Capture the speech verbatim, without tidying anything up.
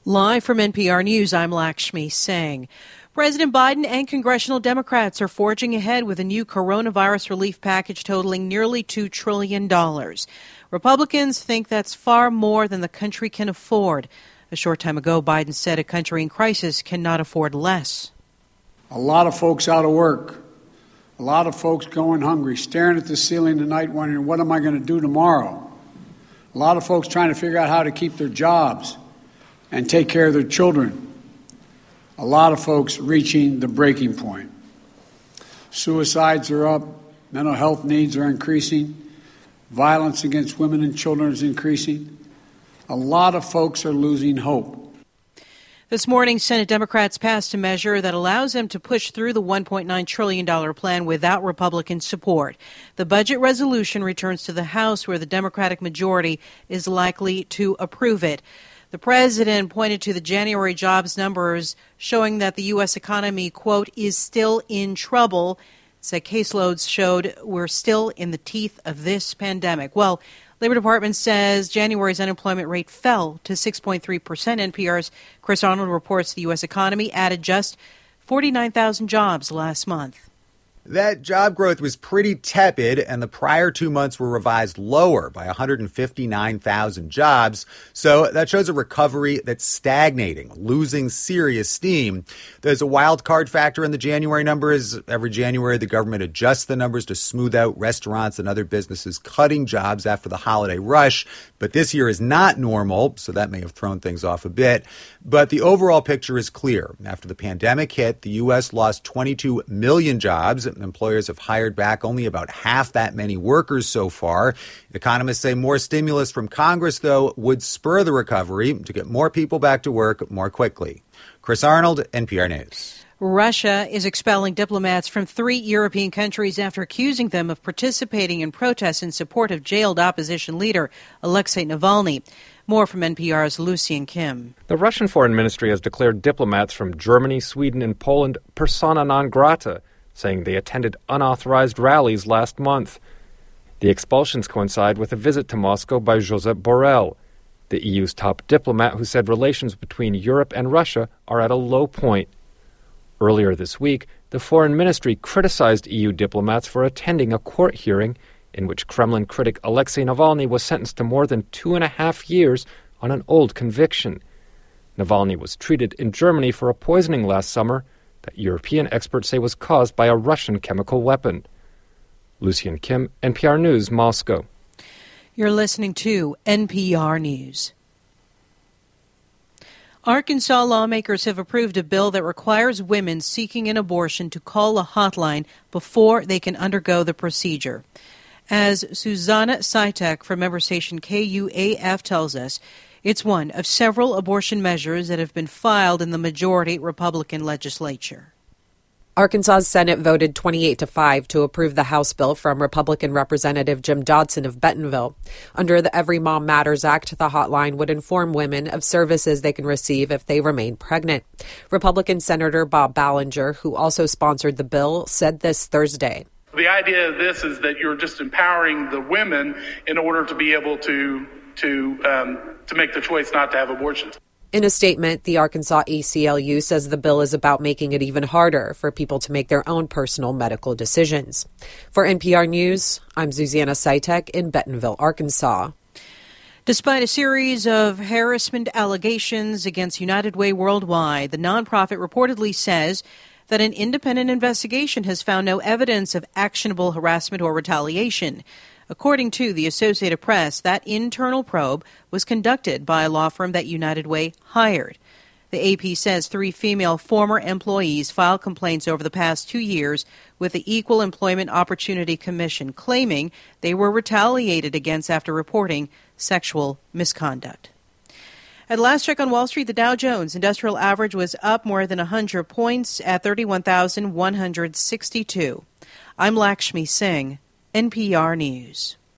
Live from N P R News, I'm Lakshmi Singh. President Biden and congressional Democrats are forging ahead with a new coronavirus relief package totaling nearly two trillion dollars. Republicans think that's far more than the country can afford. A short time ago, Biden said a country in crisis cannot afford less. A lot of folks out of work, a lot of folks going hungry, staring at the ceiling tonight wondering, what am I going to do tomorrow? A lot of folks trying to figure out how to keep their jobs and take care of their children. A lot of folks reaching the breaking point. Suicides are up, mental health needs are increasing, violence against women and children is increasing. A lot of folks are losing hope. This morning, Senate Democrats passed a measure that allows them to push through the one point nine trillion dollars plan without Republican support. The budget resolution returns to the House, where the Democratic majority is likely to approve it. The president pointed to the January jobs numbers showing that the U S economy, quote, is still in trouble. Said caseloads showed we're still in the teeth of this pandemic. Well, Labor Department says January's unemployment rate fell to six point three percent. N P R's Chris Arnold reports the U S economy added just forty-nine thousand jobs last month. That job growth was pretty tepid, and the prior two months were revised lower by one hundred fifty-nine thousand jobs. So that shows a recovery that's stagnating, losing serious steam. There's a wild card factor in the January numbers. Every January, the government adjusts the numbers to smooth out restaurants and other businesses cutting jobs after the holiday rush. But this year is not normal, so that may have thrown things off a bit. But the overall picture is clear. After the pandemic hit, the U S lost twenty-two million jobs. Employers have hired back only about half that many workers so far. Economists say more stimulus from Congress, though, would spur the recovery to get more people back to work more quickly. Chris Arnold, N P R News. Russia is expelling diplomats from three European countries after accusing them of participating in protests in support of jailed opposition leader Alexei Navalny. More from N P R's Lucian Kim. The Russian Foreign Ministry has declared diplomats from Germany, Sweden, and Poland persona non grata, saying they attended unauthorized rallies last month. The expulsions coincide with a visit to Moscow by Josep Borrell, the E U's top diplomat who said relations between Europe and Russia are at a low point. Earlier this week, the Foreign Ministry criticized E U diplomats for attending a court hearing in which Kremlin critic Alexei Navalny was sentenced to more than two and a half years on an old conviction. Navalny was treated in Germany for a poisoning last summer that European experts say was caused by a Russian chemical weapon. Lucian Kim, N P R News, Moscow. You're listening to N P R News. Arkansas lawmakers have approved a bill that requires women seeking an abortion to call a hotline before they can undergo the procedure. As Susanna Saitek from member station K U A F tells us, it's one of several abortion measures that have been filed in the majority Republican legislature. Arkansas's Senate voted twenty-eight to five to approve the House bill from Republican Representative Jim Dodson of Bentonville. Under the Every Mom Matters Act, the hotline would inform women of services they can receive if they remain pregnant. Republican Senator Bob Ballinger, who also sponsored the bill, said this Thursday. The idea of this is that you're just empowering the women in order to be able to to um, to make the choice not to have abortions. In a statement, the Arkansas A C L U says the bill is about making it even harder for people to make their own personal medical decisions. For N P R News, I'm Susanna Saitek in Bentonville, Arkansas. Despite a series of harassment allegations against United Way Worldwide, the nonprofit reportedly says that an independent investigation has found no evidence of actionable harassment or retaliation. According to the Associated Press, that internal probe was conducted by a law firm that United Way hired. The A P says three female former employees filed complaints over the past two years with the Equal Employment Opportunity Commission, claiming they were retaliated against after reporting sexual misconduct. At last check on Wall Street, the Dow Jones Industrial Average was up more than one hundred points at thirty-one thousand one hundred sixty-two. I'm Lakshmi Singh, N P R News.